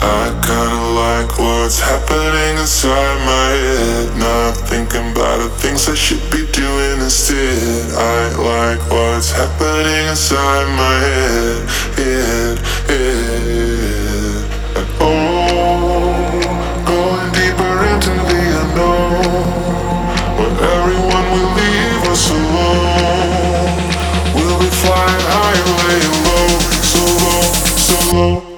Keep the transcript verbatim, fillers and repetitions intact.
I kinda like what's happening inside my head. Not thinking about the things I should be doing instead. I like what's happening inside my head, head, head. And oh, going deeper into the unknown, where everyone will leave us alone. We'll be flying high and laying low, so low, so low.